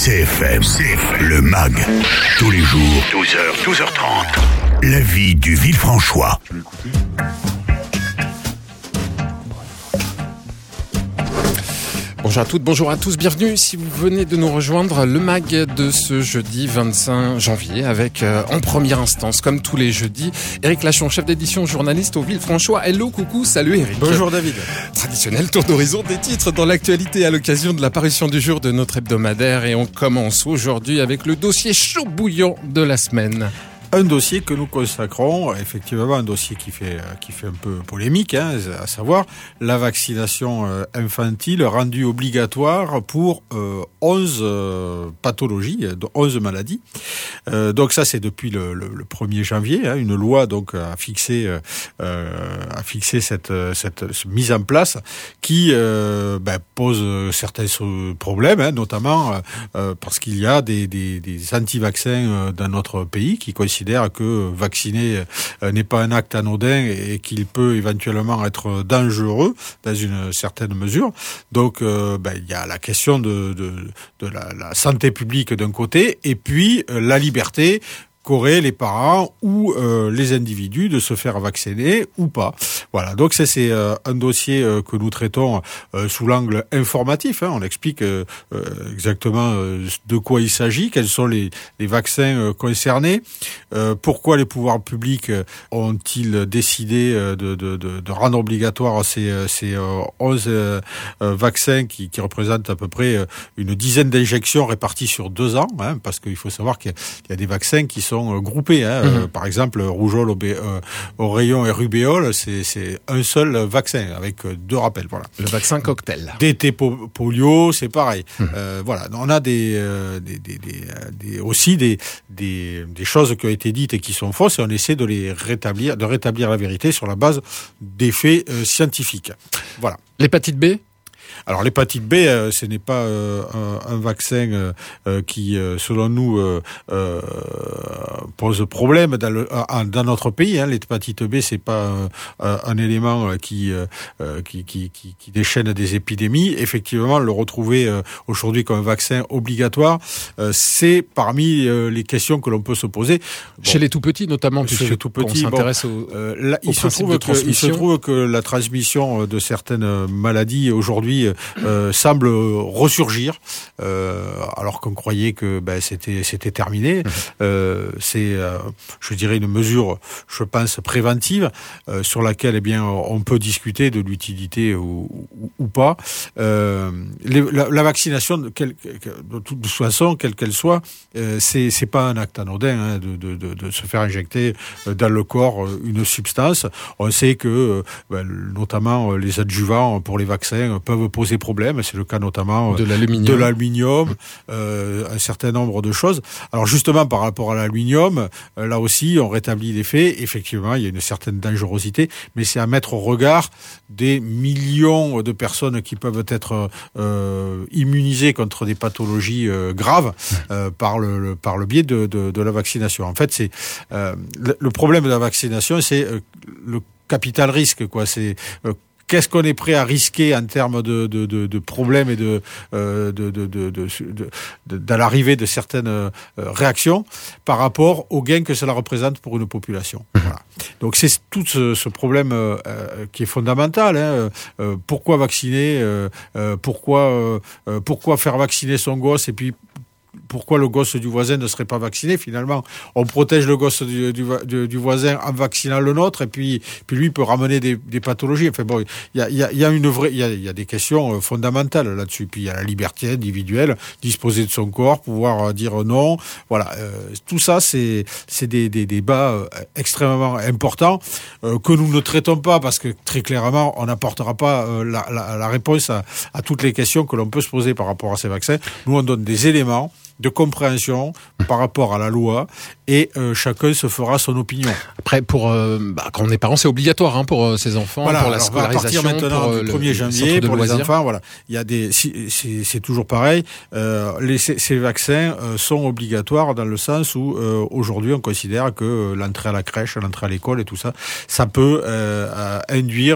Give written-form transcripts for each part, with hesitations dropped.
CFM, le MAG, tous les jours, 12h, 12h30. La vie du Villefranchois. Bonjour à toutes, bonjour à tous, bienvenue si vous venez de nous rejoindre, le MAG de ce jeudi 25 janvier avec en première instance, comme tous les jeudis, Éric Lachon, chef d'édition, journaliste au Villefranchois. Hello, coucou, salut Éric. Bonjour David. Traditionnel tour d'horizon des titres dans l'actualité à l'occasion de la parution du jour de notre hebdomadaire, et on commence aujourd'hui avec le dossier chaud bouillant de la semaine. Un dossier que nous consacrons, effectivement un dossier qui fait un peu polémique, à savoir la vaccination infantile rendue obligatoire pour 11 pathologies, 11 maladies. Donc ça c'est depuis le 1er janvier, une loi donc a fixé cette mise en place qui pose certains problèmes, notamment parce qu'il y a des anti-vaccins dans notre pays qui considèrent que vacciner n'est pas un acte anodin et qu'il peut éventuellement être dangereux dans une certaine mesure. Donc il y a la question de la santé publique d'un côté et puis la liberté qu'auraient les parents ou les individus de se faire vacciner ou pas. Voilà, donc c'est un dossier que nous traitons sous l'angle informatif. On explique exactement de quoi il s'agit, quels sont les vaccins concernés, pourquoi les pouvoirs publics ont-ils décidé de rendre obligatoire ces 11 vaccins qui représentent à peu près une dizaine d'injections réparties sur 2 ans, parce qu'il faut savoir qu'il y a des vaccins qui sont groupés. Par exemple, rougeole, oreillon et rubéole, c'est un seul vaccin avec 2 rappels. Voilà. Le vaccin cocktail. DT polio, c'est pareil. Voilà. On a aussi des choses qui ont été dites et qui sont fausses, et on essaie de rétablir la vérité sur la base des faits scientifiques. Voilà. L'hépatite B ? Alors l'hépatite B, ce n'est pas un vaccin qui, selon nous, pose problème dans notre pays. L'hépatite B, c'est pas un élément qui déchaîne des épidémies. Effectivement, le retrouver aujourd'hui comme un vaccin obligatoire, c'est parmi les questions que l'on peut se poser. Chez les tout petits, notamment, chez les tout petits, on s'intéresse il se trouve que la transmission de certaines maladies aujourd'hui semble ressurgir, alors qu'on croyait que c'était terminé. C'est, je dirais, une mesure, je pense, préventive, sur laquelle, on peut discuter de l'utilité ou pas. La vaccination, de toute façon, quelle qu'elle soit, c'est pas un acte anodin de se faire injecter dans le corps une substance. On sait que, notamment, les adjuvants pour les vaccins peuvent poser problème. C'est le cas notamment de l'aluminium, un certain nombre de choses. Alors justement, par rapport à l'aluminium, là aussi, on rétablit les faits. Effectivement, il y a une certaine dangerosité, mais c'est à mettre au regard des millions de personnes qui peuvent être immunisées contre des pathologies graves par le biais de la vaccination. En fait, c'est le problème de la vaccination, c'est le capital risque, quoi. C'est qu'est-ce qu'on est prêt à risquer en termes de problèmes et de l'arrivée de certaines réactions par rapport aux gains que cela représente pour une population. Voilà. Donc c'est tout ce problème qui est fondamental. Pourquoi vacciner pourquoi faire vacciner son gosse et puis pourquoi le gosse du voisin ne serait pas vacciné? Finalement, on protège le gosse du voisin en vaccinant le nôtre, et puis lui peut ramener des pathologies. Enfin bon, il y a des questions fondamentales là-dessus. Puis il y a la liberté individuelle, disposer de son corps, pouvoir dire non. Voilà, tout ça, c'est des débats extrêmement importants que nous ne traitons pas parce que très clairement, on n'apportera pas la réponse à toutes les questions que l'on peut se poser par rapport à ces vaccins. Nous, on donne des éléments de compréhension par rapport à la loi et chacun se fera son opinion. Après, pour quand on est parent, c'est obligatoire pour ses enfants, voilà, pour la scolarisation, à partir maintenant pour du 1er janvier, pour loisirs. les enfants, voilà, il y a c'est toujours pareil. Ces vaccins sont obligatoires dans le sens où aujourd'hui on considère que l'entrée à la crèche, l'entrée à l'école et tout ça, ça peut induire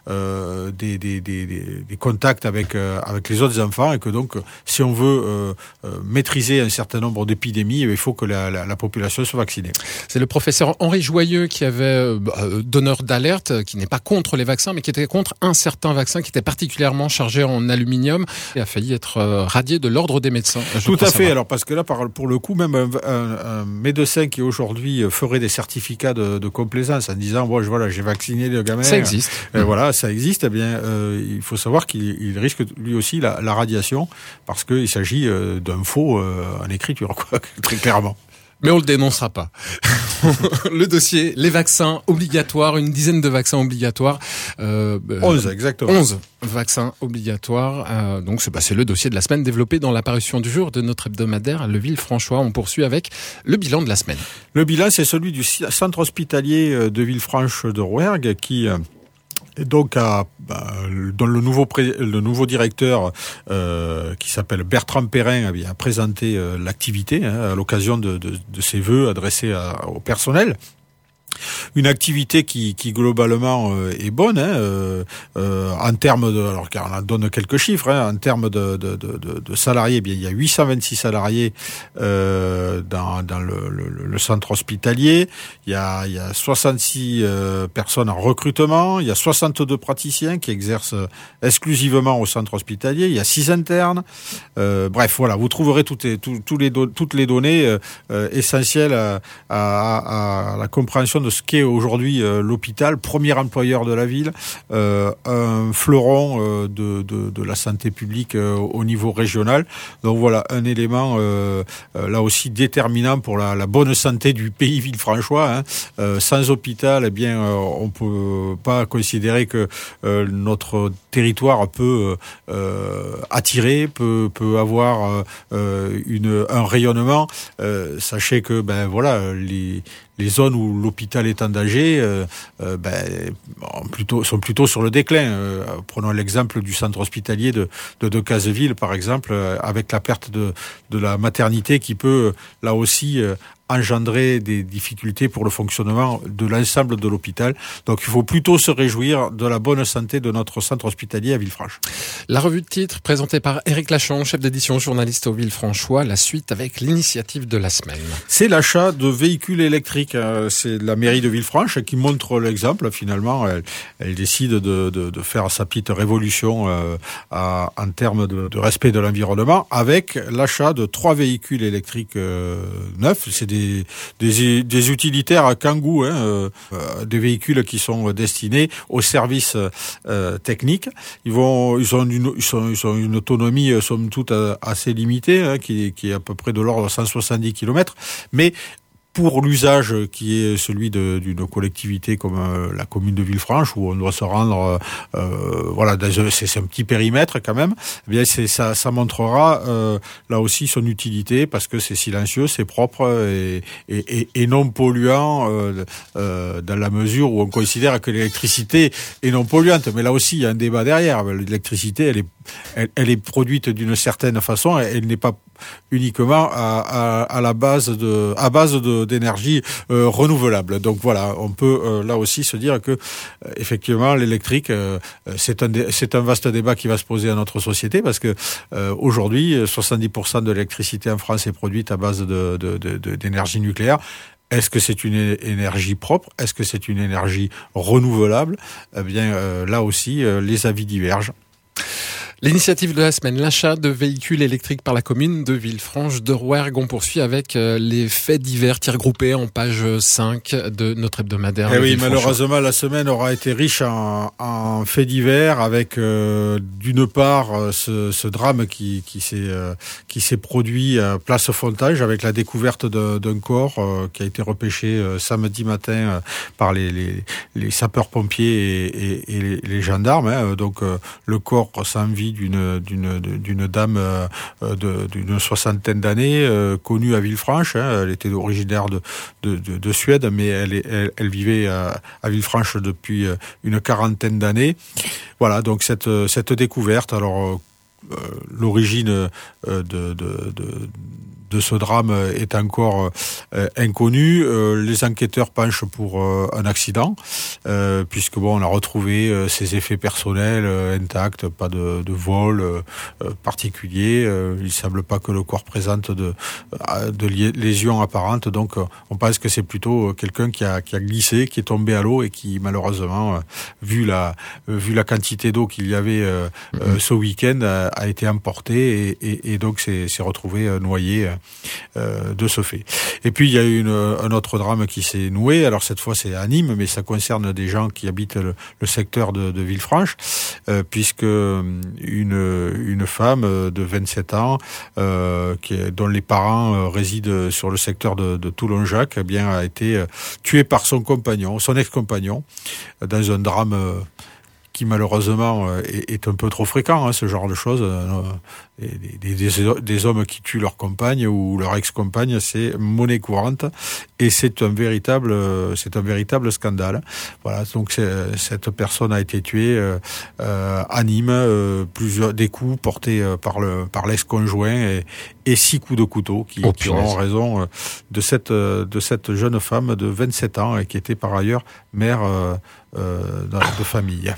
des contacts avec les autres enfants, et que donc si on veut maîtriser un certain nombre d'épidémies, il faut que la population soit vaccinée. C'est le professeur Henri Joyeux qui avait donneur d'alerte, qui n'est pas contre les vaccins, mais qui était contre un certain vaccin qui était particulièrement chargé en aluminium et a failli être radié de l'ordre des médecins. Tout à fait. Alors parce que là, pour le coup, même un médecin qui aujourd'hui ferait des certificats de complaisance en disant voilà, j'ai vacciné le gamin. Ça existe. Voilà, ça existe. Eh bien, il faut savoir qu'il risque lui aussi la radiation, parce qu'il s'agit d'un faux en écriture, quoi, très clairement. Mais on le dénoncera pas. Le dossier, les vaccins obligatoires, une dizaine de vaccins obligatoires. 11, exactement. 11 vaccins obligatoires. Donc c'est le dossier de la semaine développé dans la parution du jour de notre hebdomadaire Le Villefranchois. On poursuit avec le bilan de la semaine. Le bilan, c'est celui du centre hospitalier de Villefranche de Rouergue qui... donc, dont le nouveau directeur qui s'appelle Bertrand Perrin a présenté l'activité à l'occasion de ses vœux adressés au personnel. Une activité qui globalement est bonne en termes de, alors car on en donne quelques chiffres, en termes de salariés, bien il y a 826 salariés dans le centre hospitalier, il y a 66 personnes en recrutement, il y a 62 praticiens qui exercent exclusivement au centre hospitalier, il y a 6 internes. Bref, voilà, vous trouverez toutes les données essentielles à la compréhension de ce qu'est aujourd'hui l'hôpital, premier employeur de la ville, un fleuron de la santé publique au niveau régional. Donc voilà, un élément là aussi déterminant pour la bonne santé du pays villefranchois. Sans hôpital, eh bien, on peut pas considérer que notre territoire peut attirer, peut avoir un rayonnement. Sachez que les zones où l'hôpital est en danger sont plutôt sur le déclin. Prenons l'exemple du centre hospitalier de Decazeville, par exemple, avec la perte de la maternité qui peut, là aussi, engendrer des difficultés pour le fonctionnement de l'ensemble de l'hôpital. Donc il faut plutôt se réjouir de la bonne santé de notre centre hospitalier à Villefranche. La revue de titre présentée par Éric Lachon, chef d'édition, journaliste au Villefranchois. La suite avec l'initiative de la semaine. C'est l'achat de véhicules électriques. C'est la mairie de Villefranche qui montre l'exemple. Finalement, elle décide de faire sa petite révolution en termes de respect de l'environnement avec l'achat de 3 véhicules électriques neufs. C'est des utilitaires à Kangoo, des véhicules qui sont destinés aux services techniques. Ils ont une autonomie somme toute assez limitée, qui est à peu près de l'ordre de 170 km, mais pour l'usage qui est celui d'une collectivité comme la commune de Villefranche, où on doit se rendre, c'est un petit périmètre quand même. Eh bien, ça montrera là aussi son utilité, parce que c'est silencieux, c'est propre et non polluant dans la mesure où on considère que l'électricité est non polluante. Mais là aussi, il y a un débat derrière. L'électricité, elle est produite d'une certaine façon. Elle n'est pas uniquement à base d'énergie renouvelable. Donc voilà, on peut là aussi se dire que effectivement l'électrique c'est un vaste débat qui va se poser à notre société, parce que aujourd'hui 70% de l'électricité en France est produite à base d'énergie nucléaire. Est-ce que c'est une énergie propre? Est-ce que c'est une énergie renouvelable? Eh bien là aussi les avis divergent. L'initiative de la semaine, l'achat de véhicules électriques par la commune de Villefranche de Rouergue. On poursuit avec les faits divers regroupés en page 5 de notre hebdomadaire. Et oui, malheureusement, la semaine aura été riche en faits divers, avec d'une part ce drame qui s'est produit à Place Fontage, avec la découverte d'un corps qui a été repêché samedi matin par les sapeurs-pompiers et les gendarmes. Donc le corps sans vie s'agit d'une dame d'une soixantaine d'années, connue à Villefranche. Elle était originaire de Suède, mais elle vivait à Villefranche depuis une quarantaine d'années. Voilà, donc cette découverte. Alors l'origine de ce drame est encore inconnu. Les enquêteurs penchent pour un accident, puisque on a retrouvé ses effets personnels intacts, pas de vol particulier. Il semble pas que le corps présente de lésions apparentes, donc on pense que c'est plutôt quelqu'un qui a glissé, qui est tombé à l'eau et qui malheureusement, vu la quantité d'eau qu'il y avait ce week-end, a été emporté et donc s'est retrouvé noyé de ce fait. Et puis il y a eu un autre drame qui s'est noué. Alors cette fois c'est à Nîmes, mais ça concerne des gens qui habitent le secteur de Villefranche, puisque une femme de 27 ans dont les parents résident sur le secteur de Toulon-Jacques, a été tuée par son ex-compagnon, dans un drame qui malheureusement est un peu trop fréquent, ce genre de choses. Des hommes qui tuent leur compagne ou leur ex-compagne, c'est monnaie courante et c'est un véritable scandale. Voilà, donc cette personne a été tuée à Nîmes, des coups portés par l'ex-conjoint et 6 coups de couteau qui ont raison de cette jeune femme de 27 ans et qui était par ailleurs mère de famille.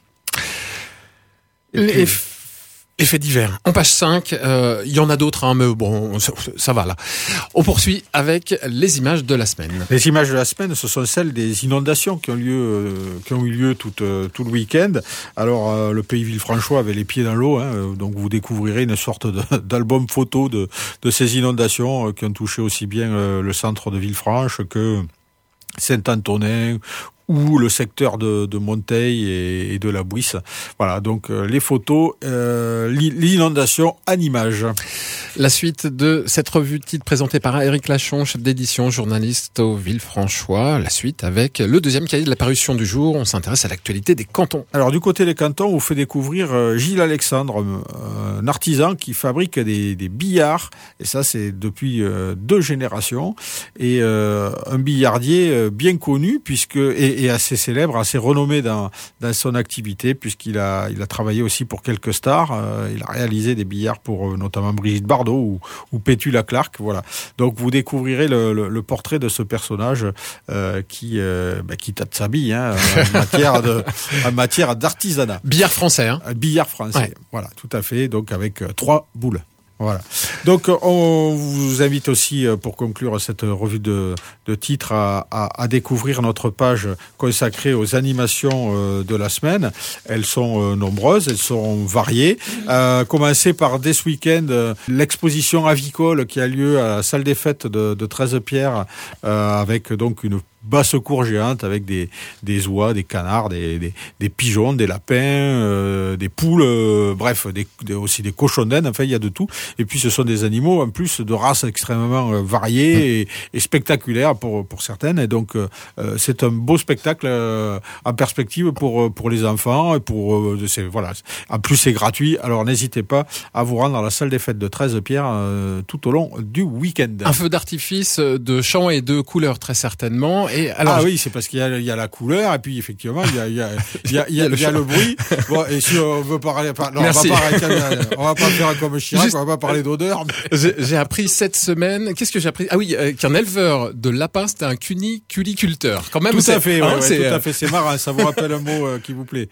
Effets divers. En page 5, il y en a d'autres, mais bon, ça va là. On poursuit avec les images de la semaine. Les images de la semaine, ce sont celles des inondations qui ont eu lieu tout le week-end. Alors, le pays villefranchois avait les pieds dans l'eau, donc vous découvrirez une sorte d'album photo de ces inondations qui ont touché aussi bien le centre de Villefranche que Saint-Antonin ou le secteur de Monteil et de la Bouisse. Voilà, donc les photos, l'inondation en images. La suite de cette revue de titre présentée par Éric Lachon, chef d'édition, journaliste au Villefranchois. La suite avec le deuxième cahier de la parution du jour. On s'intéresse à l'actualité des cantons. Alors du côté des cantons, on vous fait découvrir Gilles Alexandre, un artisan qui fabrique des billards. Et ça, c'est depuis 2 générations. Et un billardier bien connu et assez célèbre, assez renommé dans son activité, puisqu'il a travaillé aussi pour quelques stars. Il a réalisé des billards pour notamment Brigitte Bardot ou Pétula Clark. Voilà. Donc vous découvrirez le portrait de ce personnage qui tâte sa bille en matière d'artisanat. Billard français. Billard français. Ouais. Voilà, tout à fait. Donc avec 3 boules. Voilà. Donc, on vous invite aussi, pour conclure cette revue de titres, à découvrir notre page consacrée aux animations de la semaine. Elles sont nombreuses, elles sont variées. Commencer par dès ce week-end l'exposition avicole qui a lieu à la salle des fêtes de 13-Pierre, avec donc une basse-cour géante avec des oies, des canards, des pigeons, des lapins, des poules, bref, aussi des cochons d'Inde. Enfin, il y a de tout. Et puis, ce sont des animaux, en plus, de races extrêmement variées et spectaculaires pour certaines. Et donc, c'est un beau spectacle en perspective pour les enfants. Et voilà. En plus, c'est gratuit. Alors, n'hésitez pas à vous rendre à la salle des fêtes de 13-Pierre tout au long du week-end. Un feu d'artifice de chants et de couleurs, très certainement. Et alors, oui, c'est parce qu'il y a la couleur et puis effectivement il y a le bruit. Bon, et si on veut parler, on va pas faire comme Chirac, on va pas parler d'odeur. Mais... J'ai appris cette semaine. Qu'est-ce que j'ai appris? Ah oui, qu'un éleveur de lapins, c'était un cuniculteur. Quand même. Tout à fait. Tout à fait. C'est marrant. Ça vous rappelle un mot qui vous plaît.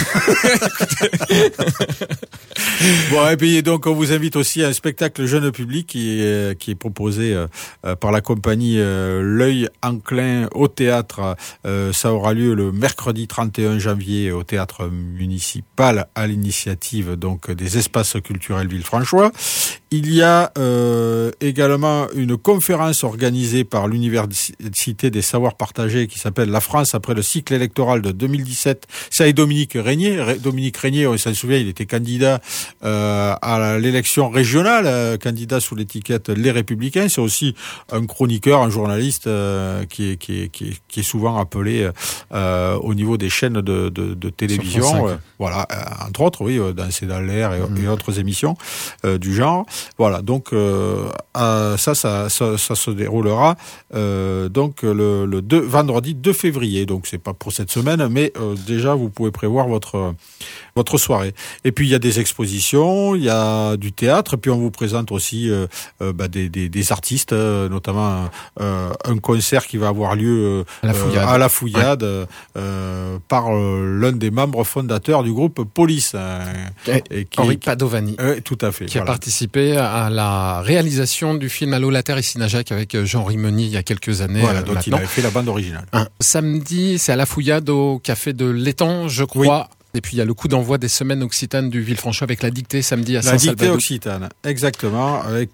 Bon, et puis donc on vous invite aussi à un spectacle jeune public qui est proposé par la compagnie L'Œil Enclin au théâtre. Ça aura lieu le mercredi 31 janvier au théâtre municipal à l'initiative donc des espaces culturels villefranchois. Il y a également une conférence organisée par l'Université des Savoirs Partagés qui s'appelle La France après le cycle électoral de 2017. Ça est Dominique Régnier. Dominique Régnier, on s'en souvient, il était candidat à l'élection régionale, candidat sous l'étiquette Les Républicains. C'est aussi un chroniqueur, un journaliste qui est souvent appelé au niveau des chaînes de télévision. Voilà, entre autres, oui, Danser dans l'air et autres émissions du genre. Voilà, donc ça se déroulera donc le vendredi 2 février. Donc c'est pas pour cette semaine, mais déjà vous pouvez prévoir votre soirée. Et puis il y a des expositions, il y a du théâtre, et puis on vous présente aussi des artistes, notamment un concert qui va avoir lieu à la Fouillade par l'un des membres fondateurs du groupe Police, Henri Padovani, tout à fait, qui a participé à la réalisation du film Allô la Terre ici Najac avec Jean-Henri Meunier il y a quelques années. Voilà, donc il avait fait la bande originale. Samedi, c'est à la Fouillade au café de l'Étang, je crois. Oui. Et puis il y a le coup d'envoi des semaines occitanes du Villefranchois avec la dictée samedi à Saint-Salvador. La dictée occitane, exactement, avec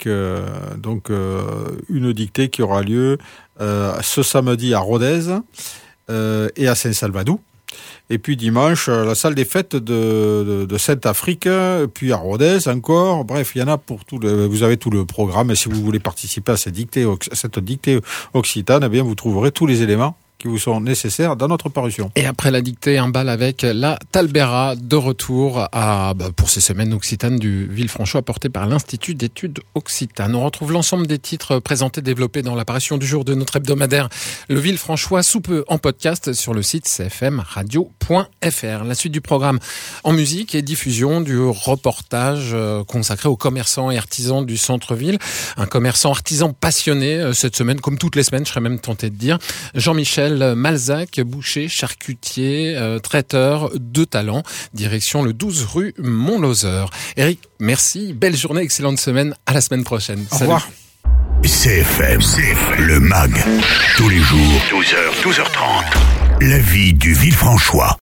une dictée qui aura lieu ce samedi à Rodez et à Saint-Salvador. Et puis dimanche, la salle des fêtes de Sainte-Afrique, puis à Rodez encore. Bref, il y en a pour vous avez tout le programme. Et si vous voulez participer à cette dictée occitane, eh bien, vous trouverez tous les éléments qui vous sont nécessaires dans notre parution. Et après la dictée, un bal avec la Talbera de retour pour ces semaines occitanes du Villefranchois portées par l'Institut d'études occitanes. On retrouve l'ensemble des titres présentés, développés dans l'apparition du jour de notre hebdomadaire Le Villefranchois sous peu en podcast sur le site cfmradio.fr. La suite du programme en musique et diffusion du reportage consacré aux commerçants et artisans du centre-ville. Un commerçant artisan passionné cette semaine, comme toutes les semaines, je serais même tenté de dire. Jean-Michel Malzac, boucher, charcutier, traiteur de talent. Direction le 12 rue Montlozeur. Eric, merci. Belle journée, excellente semaine. À la semaine prochaine. Au revoir. CFM, le MAG. Tous les jours, 12h, 12h30. La vie du Villefranchois.